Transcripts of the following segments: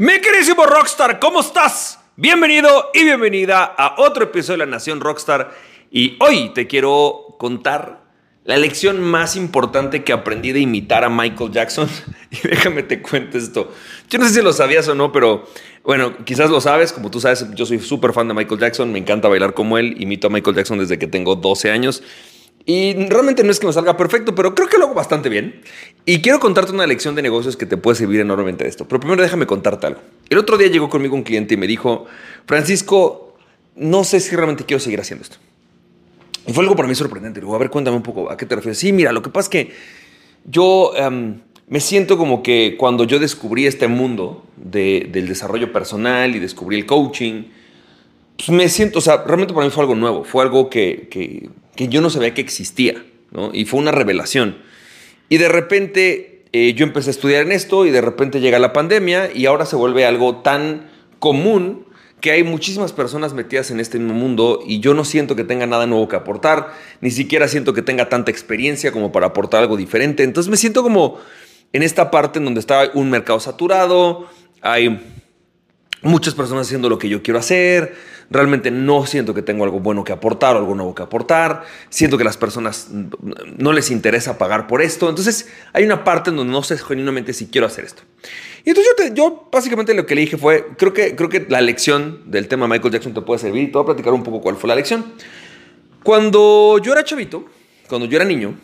Mi queridísimo Rockstar, ¿cómo estás? Bienvenido y bienvenida a otro episodio de La Nación Rockstar. Y hoy te quiero contar la lección más importante que aprendí de imitar a Michael Jackson. Y déjame te cuento esto. Yo no sé si lo sabías o no, pero bueno, quizás lo sabes. Como tú sabes, yo soy súper fan de Michael Jackson. Me encanta bailar como él. Imito a Michael Jackson desde que tengo 12 años. Y realmente no es que me salga perfecto, pero creo que lo hago bastante bien. Y quiero contarte una lección de negocios que te puede servir enormemente de esto. Pero primero déjame contarte algo. El otro día llegó conmigo un cliente y me dijo: Francisco, no sé si realmente quiero seguir haciendo esto. Y fue algo para mí sorprendente. Le digo: a ver, cuéntame un poco, ¿a qué te refieres? Sí, mira, lo que pasa es que yo me siento como que cuando yo descubrí este mundo del desarrollo personal y descubrí el coaching, pues me siento, o sea, realmente para mí fue algo nuevo. Fue algo que yo no sabía que existía, ¿no? Y fue una revelación. Y de repente yo empecé a estudiar en esto y de repente llega la pandemia y ahora se vuelve algo tan común que hay muchísimas personas metidas en este mismo mundo y yo no siento que tenga nada nuevo que aportar, ni siquiera siento que tenga tanta experiencia como para aportar algo diferente. Entonces me siento como en esta parte en donde está un mercado saturado, hay muchas personas haciendo lo que yo quiero hacer. Realmente no siento que tengo algo bueno que aportar o algo nuevo que aportar. Siento que a las personas no les interesa pagar por esto. Entonces hay una parte en donde no sé genuinamente si quiero hacer esto. Y entonces yo básicamente lo que le dije fue, creo que la lección del tema Michael Jackson te puede servir. Y te voy a platicar un poco cuál fue la lección. Cuando yo era chavito, cuando yo era niño,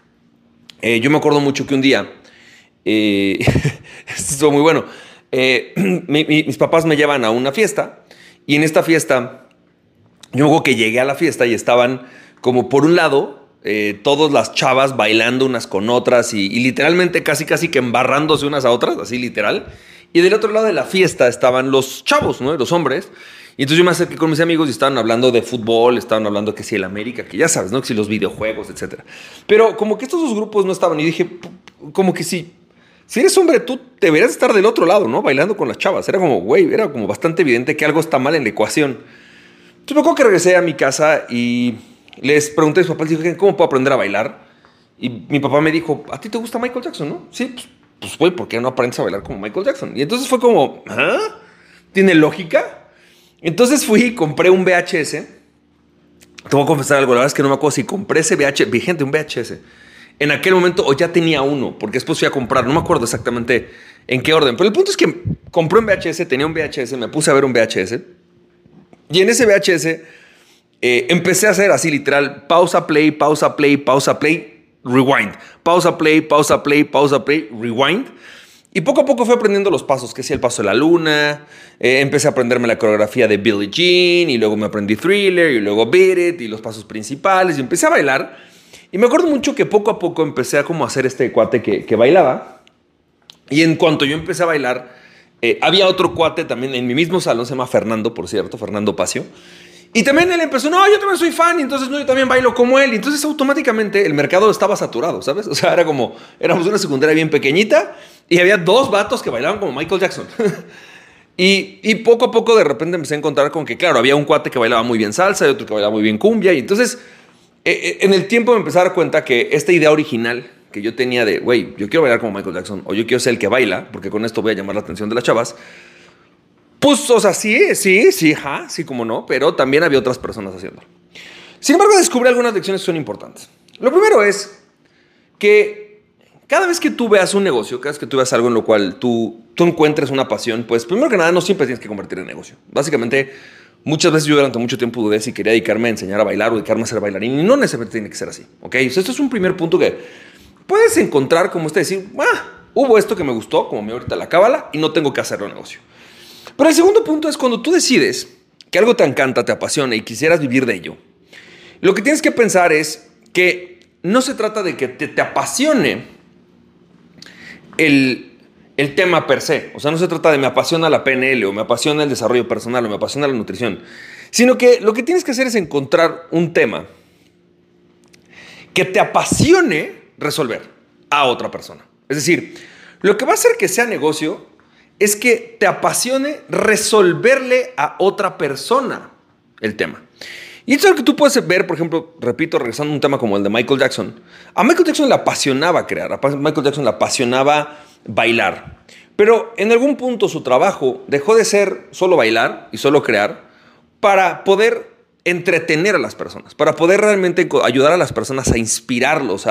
yo me acuerdo mucho que un día, esto estuvo muy bueno, mis papás me llevan a una fiesta. Y en esta fiesta, yo me acuerdo que llegué a la fiesta y estaban como por un lado, todas las chavas bailando unas con otras y literalmente casi que embarrándose unas a otras, así literal. Y del otro lado de la fiesta estaban los chavos, ¿no? Los hombres. Y entonces yo me acerqué con mis amigos y estaban hablando de fútbol, estaban hablando que si el América, que ya sabes, ¿no? Que si los videojuegos, etc. Pero como que estos dos grupos no estaban y dije, como que sí. Si eres hombre, tú deberías estar del otro lado, ¿no? Bailando con las chavas. Era como, güey, era como bastante evidente que algo está mal en la ecuación. Entonces me acuerdo que regresé a mi casa y les pregunté a mis papás, dije, ¿cómo puedo aprender a bailar? Y mi papá me dijo, ¿a ti te gusta Michael Jackson, no? Sí, pues güey, ¿por qué no aprendes a bailar como Michael Jackson? Y entonces fue como, ¿ah? ¿Tiene lógica? Entonces fui y compré un VHS. Te voy a confesar algo, la verdad es que no me acuerdo si compré ese VHS, vigente, un VHS. En aquel momento, o ya tenía uno, porque después fui a comprar, no me acuerdo exactamente en qué orden, pero el punto es que compré un VHS, tenía un VHS, me puse a ver un VHS, y en ese VHS empecé a hacer así literal, pausa, play, pausa, play, pausa, play, rewind, pausa, play, pausa, play, pausa, play, rewind, y poco a poco fui aprendiendo los pasos, que sí, el paso de la luna, empecé a aprenderme la coreografía de Billie Jean, y luego me aprendí Thriller, y luego Beat It, y los pasos principales, y empecé a bailar. Y me acuerdo mucho que poco a poco empecé a como hacer este cuate que bailaba. Y en cuanto yo empecé a bailar, había otro cuate también en mi mismo salón, se llama Fernando, por cierto, Fernando Pacio. Y también él empezó, no, yo también soy fan, y entonces no, yo también bailo como él. Y entonces automáticamente el mercado estaba saturado, ¿sabes? O sea, era como, éramos una secundaria bien pequeñita y había dos vatos que bailaban como Michael Jackson. Y poco a poco de repente empecé a encontrar con que, claro, había un cuate que bailaba muy bien salsa y otro que bailaba muy bien cumbia. Y entonces en el tiempo me empecé a dar cuenta que esta idea original que yo tenía de, güey, yo quiero bailar como Michael Jackson o yo quiero ser el que baila, porque con esto voy a llamar la atención de las chavas, pues, o sea, sí, como no, pero también había otras personas haciéndolo. Sin embargo, descubrí algunas lecciones que son importantes. Lo primero es que cada vez que tú veas un negocio, cada vez que tú veas algo en lo cual tú encuentres una pasión, pues primero que nada no siempre tienes que convertir en negocio. Básicamente, muchas veces yo durante mucho tiempo dudé si quería dedicarme a enseñar a bailar o dedicarme a ser bailarín. Y no necesariamente tiene que ser así, ¿ok? O sea, esto es un primer punto que puedes encontrar como decir, hubo esto que me gustó, como me ahorita la cábala, y no tengo que hacerlo negocio. Pero el segundo punto es cuando tú decides que algo te encanta, te apasiona y quisieras vivir de ello, lo que tienes que pensar es que no se trata de que te apasione el tema per se. O sea, no se trata de me apasiona la PNL o me apasiona el desarrollo personal o me apasiona la nutrición, sino que lo que tienes que hacer es encontrar un tema que te apasione resolver a otra persona. Es decir, lo que va a hacer que sea negocio es que te apasione resolverle a otra persona el tema. Y esto es lo que tú puedes ver, por ejemplo, repito, regresando a un tema como el de Michael Jackson. A Michael Jackson le apasionaba crear, a Michael Jackson le apasionaba bailar. Pero en algún punto su trabajo dejó de ser solo bailar y solo crear para poder entretener a las personas, para poder realmente ayudar a las personas a inspirarlos,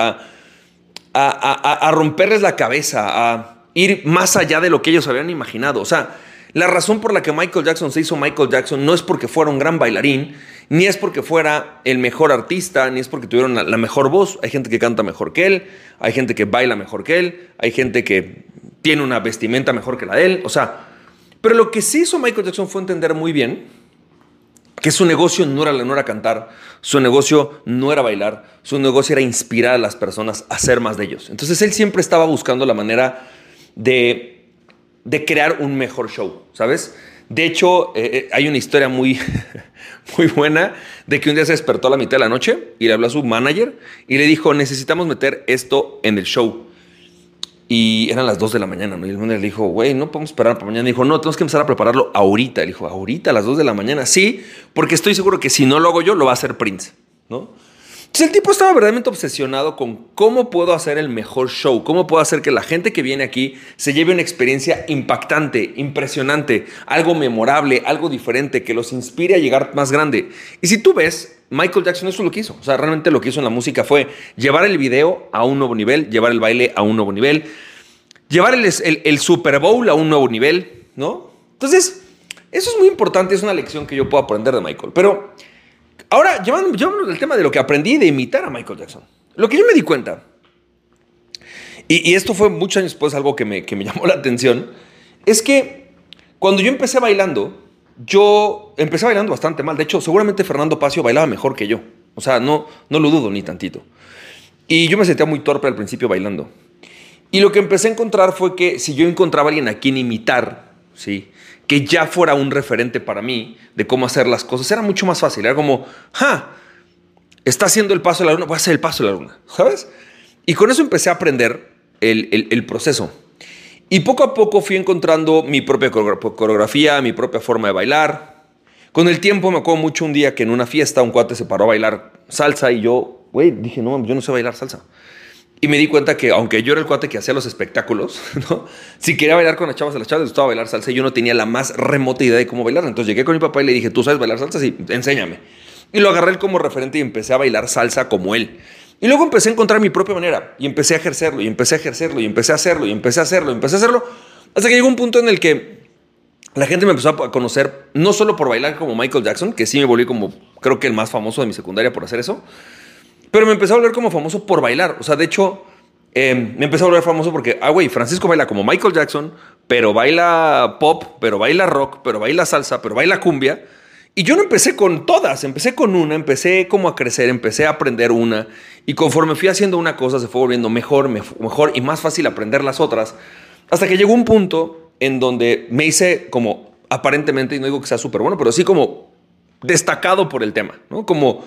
a romperles la cabeza, a ir más allá de lo que ellos habían imaginado. O sea, la razón por la que Michael Jackson se hizo Michael Jackson no es porque fuera un gran bailarín, ni es porque fuera el mejor artista, ni es porque tuvieron la mejor voz. Hay gente que canta mejor que él, hay gente que baila mejor que él, hay gente que tiene una vestimenta mejor que la de él. O sea, pero lo que sí hizo Michael Jackson fue entender muy bien que su negocio no era cantar, su negocio no era bailar, su negocio era inspirar a las personas a ser más de ellos. Entonces él siempre estaba buscando la manera de crear un mejor show, ¿sabes? De hecho, hay una historia muy, muy buena de que un día se despertó a la mitad de la noche y le habló a su manager y le dijo, necesitamos meter esto en el show. Y eran las 2 de la mañana, ¿no? Y el manager le dijo, güey, no podemos esperar para mañana. Dijo, no, tenemos que empezar a prepararlo ahorita. Le dijo, ¿ahorita a las 2 de la mañana? Sí, porque estoy seguro que si no lo hago yo, lo va a hacer Prince, ¿no? Entonces el tipo estaba verdaderamente obsesionado con cómo puedo hacer el mejor show, cómo puedo hacer que la gente que viene aquí se lleve una experiencia impactante, impresionante, algo memorable, algo diferente, que los inspire a llegar más grande. Y si tú ves, Michael Jackson eso es lo que hizo. O sea, realmente lo que hizo en la música fue llevar el video a un nuevo nivel, llevar el baile a un nuevo nivel, llevar el Super Bowl a un nuevo nivel, ¿no? Entonces, eso es muy importante, es una lección que yo puedo aprender de Michael. Pero ahora, llevándonos del tema de lo que aprendí de imitar a Michael Jackson. Lo que yo me di cuenta, y esto fue muchos años después algo que me llamó la atención, es que cuando yo empecé bailando bastante mal. De hecho, seguramente Fernando Pacio bailaba mejor que yo. O sea, no lo dudo ni tantito. Y yo me sentía muy torpe al principio bailando. Y lo que empecé a encontrar fue que si yo encontraba a alguien a quien imitar, ¿sí?, que ya fuera un referente para mí de cómo hacer las cosas, era mucho más fácil. Era como, está haciendo el paso de la luna, voy a hacer el paso de la luna, ¿sabes? Y con eso empecé a aprender el proceso. Y poco a poco fui encontrando mi propia coreografía, mi propia forma de bailar. Con el tiempo me acuerdo mucho un día que en una fiesta un cuate se paró a bailar salsa y yo, dije, no, yo no sé bailar salsa. Y me di cuenta que, aunque yo era el cuate que hacía los espectáculos, ¿no?, si quería bailar con las chavas les gustaba bailar salsa y yo no tenía la más remota idea de cómo bailar. Entonces llegué con mi papá y le dije, ¿tú sabes bailar salsa? Sí, enséñame. Y lo agarré él como referente y empecé a bailar salsa como él. Y luego empecé a encontrar mi propia manera y empecé a ejercerlo y empecé a ejercerlo y empecé a hacerlo y empecé a hacerlo y empecé a hacerlo hasta que llegó un punto en el que la gente me empezó a conocer no solo por bailar como Michael Jackson, que sí me volví como, creo que el más famoso de mi secundaria por hacer eso, pero me empezó a volver como famoso por bailar. O sea, de hecho, me empezó a volver famoso porque, Francisco baila como Michael Jackson, pero baila pop, pero baila rock, pero baila salsa, pero baila cumbia. Y yo no empecé con todas, empecé con una, empecé como a crecer, empecé a aprender una. Y conforme fui haciendo una cosa, se fue volviendo mejor y más fácil aprender las otras. Hasta que llegó un punto en donde me hice como, aparentemente, y no digo que sea súper bueno, pero sí como destacado por el tema, ¿no? Como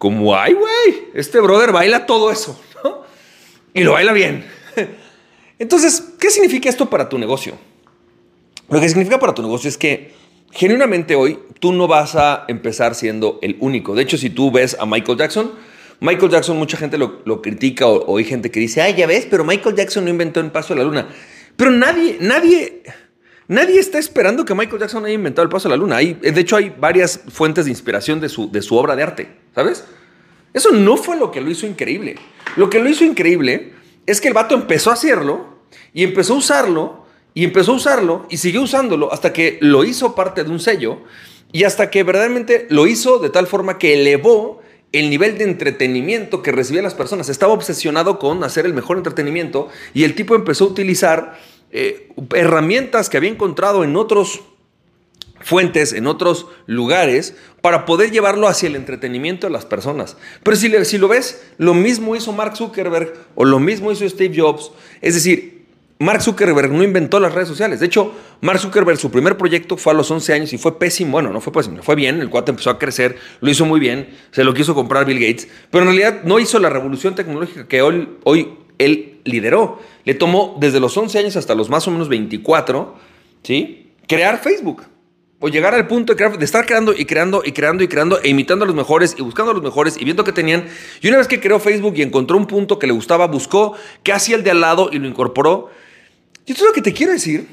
este brother baila todo eso, ¿no? Y lo baila bien. Entonces, ¿qué significa esto para tu negocio? Lo que significa para tu negocio es que genuinamente hoy tú no vas a empezar siendo el único. De hecho, si tú ves a Michael Jackson, mucha gente lo critica o hay gente que dice, ya ves, pero Michael Jackson no inventó el paso de la luna. Pero nadie está esperando que Michael Jackson haya inventado el paso de la luna. De hecho, hay varias fuentes de inspiración de su obra de arte, ¿sabes? Eso no fue lo que lo hizo increíble. Lo que lo hizo increíble es que el vato empezó a hacerlo y empezó a usarlo y empezó a usarlo y siguió usándolo hasta que lo hizo parte de un sello y hasta que verdaderamente lo hizo de tal forma que elevó el nivel de entretenimiento que recibían las personas. Estaba obsesionado con hacer el mejor entretenimiento y el tipo empezó a utilizar herramientas que había encontrado en otros fuentes, en otros lugares, para poder llevarlo hacia el entretenimiento de las personas. Pero si lo ves, lo mismo hizo Mark Zuckerberg o lo mismo hizo Steve Jobs. Es decir, Mark Zuckerberg no inventó las redes sociales. De hecho, Mark Zuckerberg, su primer proyecto fue a los 11 años y fue pésimo. Bueno, no fue pésimo, fue bien. El cuate empezó a crecer, lo hizo muy bien, se lo quiso comprar Bill Gates, pero en realidad no hizo la revolución tecnológica que hoy él lideró. Le tomó desde los 11 años hasta los más o menos 24, ¿sí?, crear Facebook. O llegar al punto de estar creando e imitando a los mejores y buscando a los mejores y viendo qué tenían. Y una vez que creó Facebook y encontró un punto que le gustaba, buscó qué hacía el de al lado y lo incorporó. Y esto es lo que te quiero decir,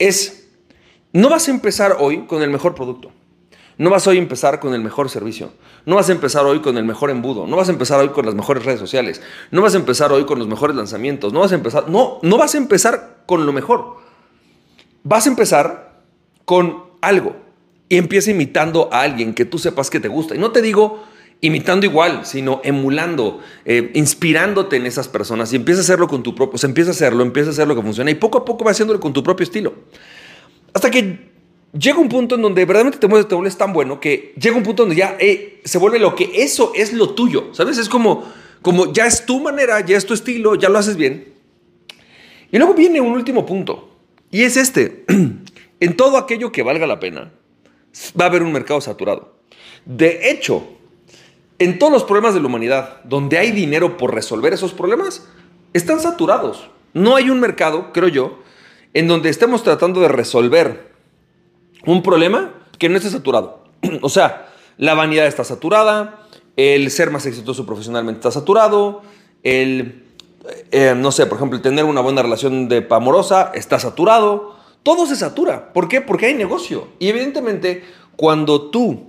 es, no vas a empezar hoy con el mejor producto. No vas hoy a empezar con el mejor servicio. No vas a empezar hoy con el mejor embudo. No vas a empezar hoy con las mejores redes sociales. No vas a empezar hoy con los mejores lanzamientos. No vas a empezar con lo mejor. Vas a empezar con algo y empieza imitando a alguien que tú sepas que te gusta. Y no te digo imitando igual, sino emulando, inspirándote en esas personas y empieza a hacerlo con tu propio, o sea, empieza a hacerlo que funciona y poco a poco vas haciéndolo con tu propio estilo. Hasta que llega un punto en donde verdaderamente te vuelves tan bueno que llega un punto donde ya se vuelve lo que eso es lo tuyo, ¿sabes? Es como ya es tu manera, ya es tu estilo, ya lo haces bien. Y luego viene un último punto y es este. En todo aquello que valga la pena va a haber un mercado saturado. De hecho, en todos los problemas de la humanidad, donde hay dinero por resolver esos problemas, están saturados. No hay un mercado, creo yo, en donde estemos tratando de resolver un problema que no esté saturado. O sea, la vanidad está saturada, el ser más exitoso profesionalmente está saturado, no sé, por ejemplo, el tener una buena relación amorosa está saturado. Todo se satura. ¿Por qué? Porque hay negocio. Y evidentemente, cuando tú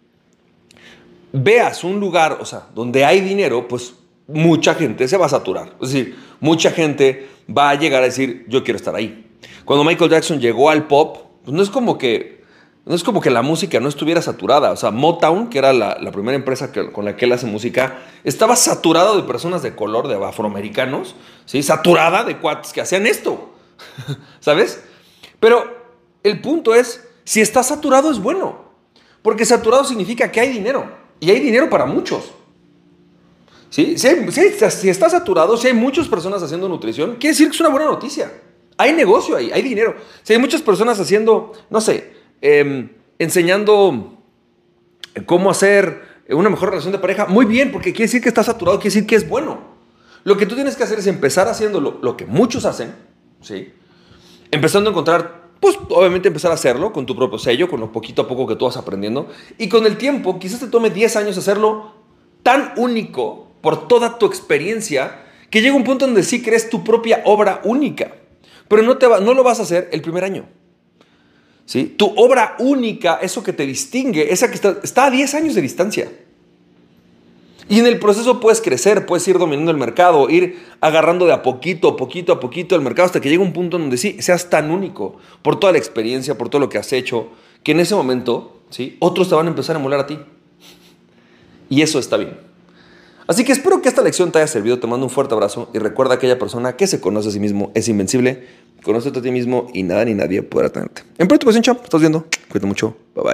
veas un lugar, o sea, donde hay dinero, pues mucha gente se va a saturar. Es decir, mucha gente va a llegar a decir, yo quiero estar ahí. Cuando Michael Jackson llegó al pop, pues no es como que la música no estuviera saturada. O sea, Motown, que era la primera empresa con la que él hace música, estaba saturado de personas de color, de afroamericanos, ¿sí? Saturada de cuates que hacían esto, ¿sabes? Pero el punto es, si está saturado es bueno, porque saturado significa que hay dinero. Y hay dinero para muchos. ¿Sí? Si está saturado, si hay muchas personas haciendo nutrición, quiere decir que es una buena noticia. Hay negocio ahí, hay dinero. Si hay muchas personas haciendo, no sé, enseñando cómo hacer una mejor relación de pareja, muy bien, porque quiere decir que está saturado, quiere decir que es bueno. Lo que tú tienes que hacer es empezar haciendo lo que muchos hacen, ¿sí? Empezando a encontrar, pues obviamente empezar a hacerlo con tu propio sello, con lo poquito a poco que tú vas aprendiendo. Y con el tiempo, quizás te tome 10 años hacerlo tan único por toda tu experiencia que llega un punto donde sí crees tu propia obra única. Pero no lo vas a hacer el primer año. ¿Sí? Tu obra única, eso que te distingue, esa que está a 10 años de distancia. Y en el proceso puedes crecer, puedes ir dominando el mercado, ir agarrando de a poquito el mercado hasta que llegue un punto donde sí seas tan único por toda la experiencia, por todo lo que has hecho, que en ese momento, ¿sí?, otros te van a empezar a emular a ti. Y eso está bien. Así que espero que esta lección te haya servido. Te mando un fuerte abrazo y recuerda que aquella persona que se conoce a sí mismo es invencible. Conócete a ti mismo y nada ni nadie podrá tenerte. En próxima ocasión, chao. Estás viendo. Cuídate mucho. Bye bye.